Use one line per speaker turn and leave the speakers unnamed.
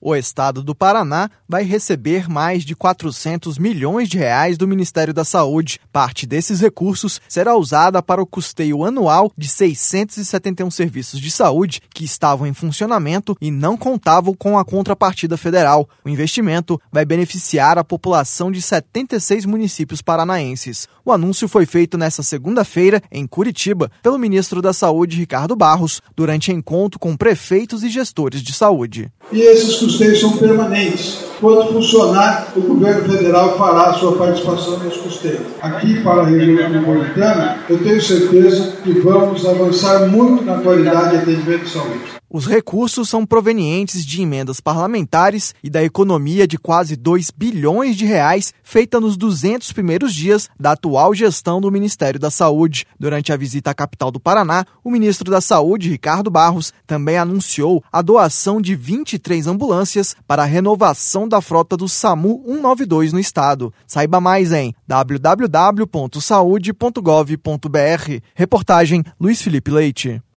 O estado do Paraná vai receber mais de 400 milhões de reais do Ministério da Saúde. Parte desses recursos será usada para o custeio anual de 671 serviços de saúde que estavam em funcionamento e não contavam com a contrapartida federal. O investimento vai beneficiar a população de 76 municípios paranaenses. O anúncio foi feito nesta segunda-feira, em Curitiba, pelo ministro da Saúde, Ricardo Barros, durante encontro com prefeitos e gestores de saúde.
E esses custeios são permanentes. Quando funcionar, o governo federal fará a sua participação nesse custeio. Aqui, para a região metropolitana, eu tenho certeza que vamos avançar muito na qualidade de atendimento de saúde.
Os recursos são provenientes de emendas parlamentares e da economia de quase 2 bilhões de reais feita nos 200 primeiros dias da atual gestão do Ministério da Saúde. Durante a visita à capital do Paraná, o ministro da Saúde, Ricardo Barros, também anunciou a doação de 23 ambulâncias para a renovação da frota do SAMU 192 no estado. Saiba mais em www.saude.gov.br. Reportagem Luiz Felipe Leite.